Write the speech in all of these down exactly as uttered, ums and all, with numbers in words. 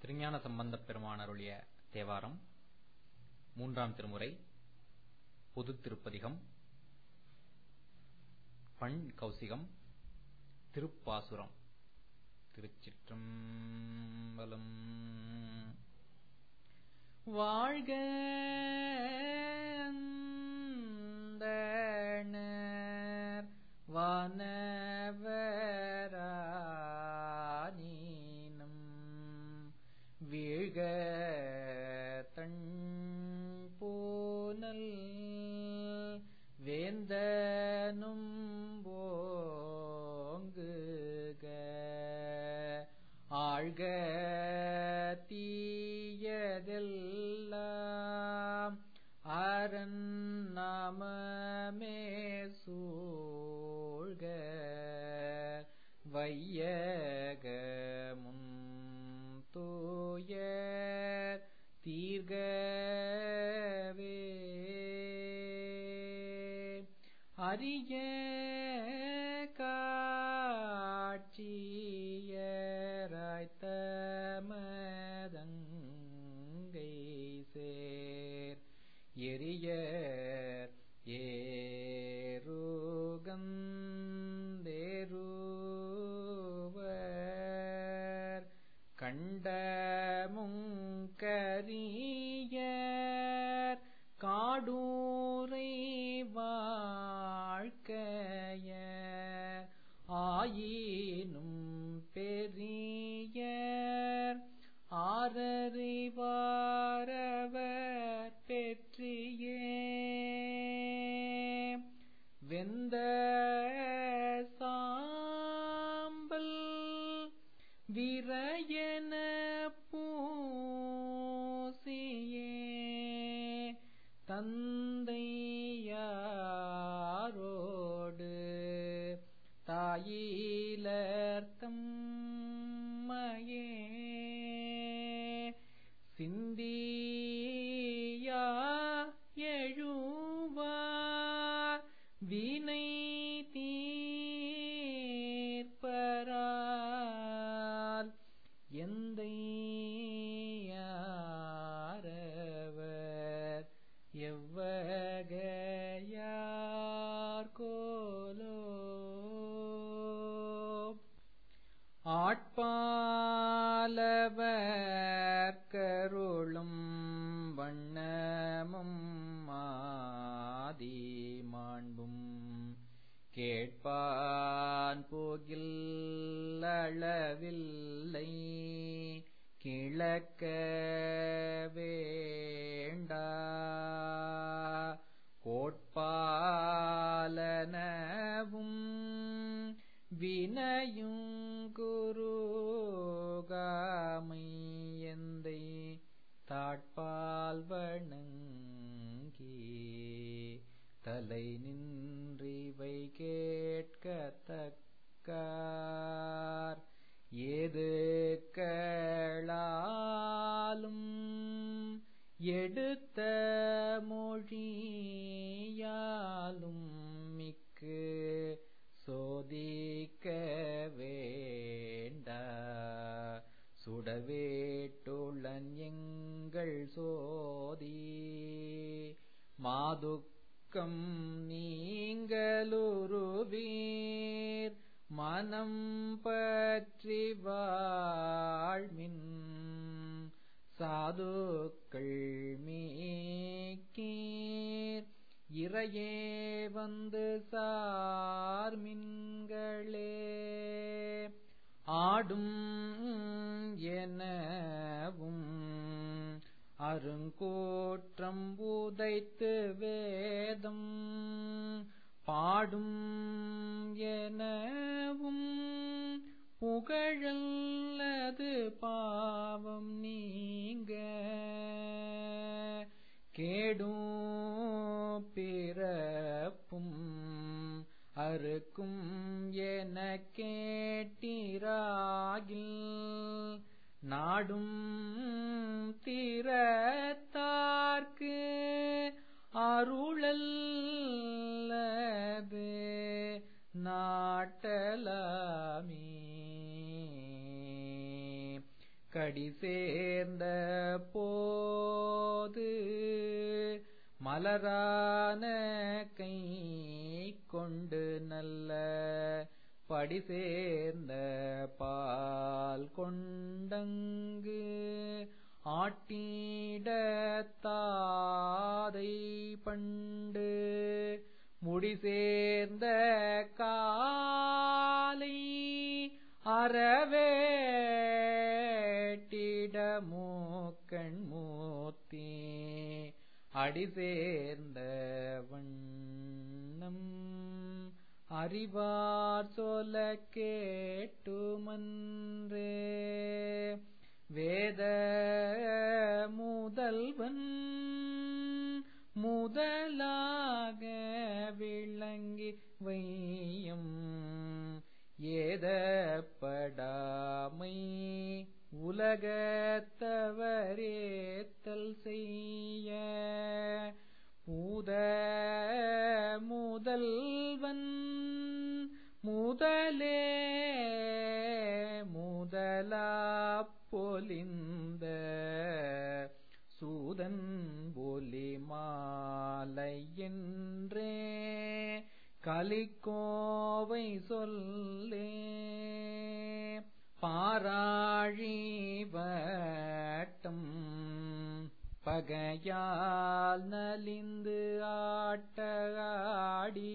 திருஞான சம்பந்தப் பெருமான் அருளிய தேவாரம் மூன்றாம் திருமுறை பொதுத் திருப்பதிகம் பண் கௌசிகம் திருப்பாசுரம். திருச்சிற்றம்பலம். வாழ்க அந்தணர் வானவரானீனம் வீழ்க தன் பூனல் வேந்தனும் போங்குக ஆழ்க தீயதெல்லாம் அரண் நாமமே சூழ்க வையகமும் தூயர் தீர்கவே அரிய காட்சியராய்த்தமதங்கை சேர் எரியர் ஏறுகந்தேருவர் கண்டமுங்கரியர் காடூரை வாழ்க்கையர் ஆயினும் பெரியர் ஆரறிவாரவர் பெற்றியே வெந்த சாம்பல் விரையன பூசியே தந்தையாரோடு தாயிலர் தம்மையே சிந்தியா எழுவார் வினை தீர்ப்பரால் எந்தையாரவர் எவ்வகையார் கோலோ ஆட்பாலவர் கருளும் வண்ணமும் ஆதி மாண்பும் கேட்பான் போகில் அளவில்லை கிழக்க வேண்டா கோட்பாலனவும் வினையும் குருகாமை எந்தை தாட்பால் வணங்கி தலை நின்றிவை கேட்கத்தக்கார் ஏது களாலும் எடுத்த மொழியாலும் மிக்கு சோதிக்க வேண்டா சுடவேட்டுளன் எங்கள் சோதி மாதுக்கம் நீங்களுருவீர் மனம் பற்றி வாழ்மின் சாதுக்கள் மீக்கீர் இறையே வந்து சார்மின்களே ஆடும் எனவும் அருங்கூற்றம் உதைத்து வேதம் பாடும் எனவும் புகழல்லது பாவம் நீங்க கேடும் பிறப்பும் அறுக்கும் என கேட்டிராகில் நாடும் திறத்தார்க்கு அருளல்லது நாட்டலாமே கடி சேர்ந்த போது மலரான கை கொண்டு நல்ல படி சேர்ந்த பால் கொண்டங்கு ஆட்டிட தாதை பண்டு முடி சேர்ந்த காலை அறவேட்டிட மூக்கண் மூத்தே அடி சேர்ந்த வண்ணம் அறிவார் சொல்ல கேட்டுமன்றே வேத முதல்வன் முதலாக விளங்கி வையம் ஏதப்படாமை உலகத்தவரேத்தல் செய்ய பூத முதல்வன் முதலே முதலா பொலிந்த சூதன் பொலி மாலை என்றே கலிக்கோவை சொல்லே பாராழி வட்டம் பகையால் நலிந்து ஆட்டகாடி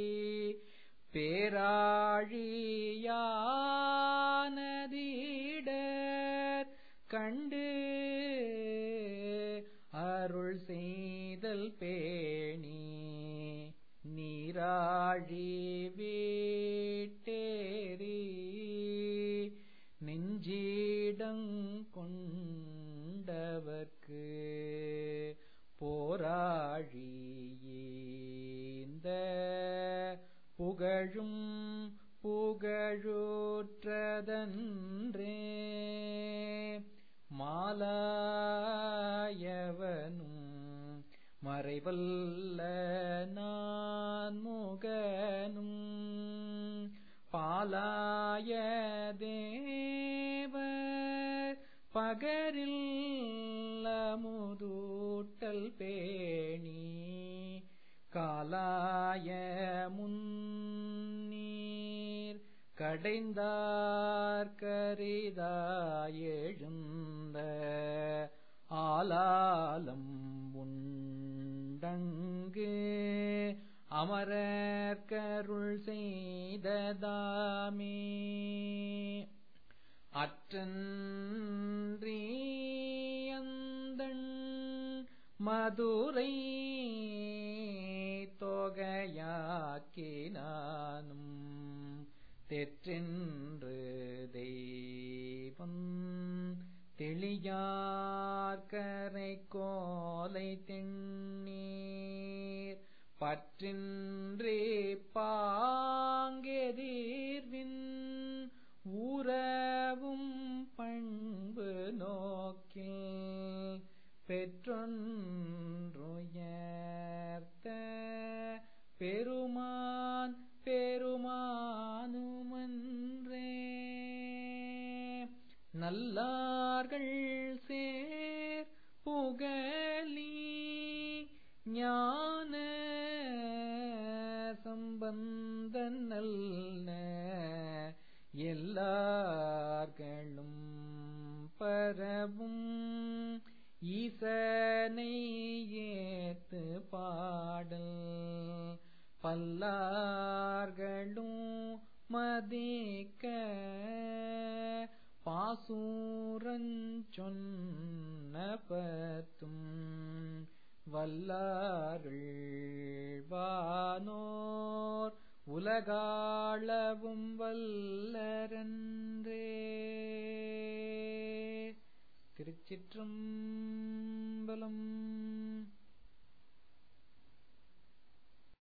பேராழியானதிடர் கண்டு அருள் செய்தல் பேணி நீராழி வீட்டேரி நெஞ்சிடங் கொண்டவர்க்கு போராழியேந்த புகழும் புகழூற்றதன்றே மாலாயவனும் மறைவல்ல நான்முகனும் பாலாய தேவர் பகரில் அமுதூட்டல் பேணி காலாய முன்னீர் கடைந்தார் கரிதாயெழுந்த ஆலாலம் உண்டங்கு அமரர்கருள் செய்ததாமே அற்றன்றியந்தன் மதுரை தொகையாக்கினானும் தெற்றென்று தெய்வம் தெளியார்கரை கோலை தென்னீர் பற்றின்றே பாங்கெதிர்வின் ஊரவும் பண்பு நோக்கில் பெற்றொன்றுயர்த்த பெருமான் பெருமானுமன்றே நல்லார்கள் சேர் புகழி ஞான சம்பந்தன் நல்ல எல்லார்களும் பரவும் ஈசனை ஏத்து பாடல் பல்லார்களும் மதிக்க பாசூரஞ்சொன்ன பத்தும் வல்லார்கள் வானோர் உலகாளவும் வல்லரன்றே. திருச்சிற்றம்பலம்.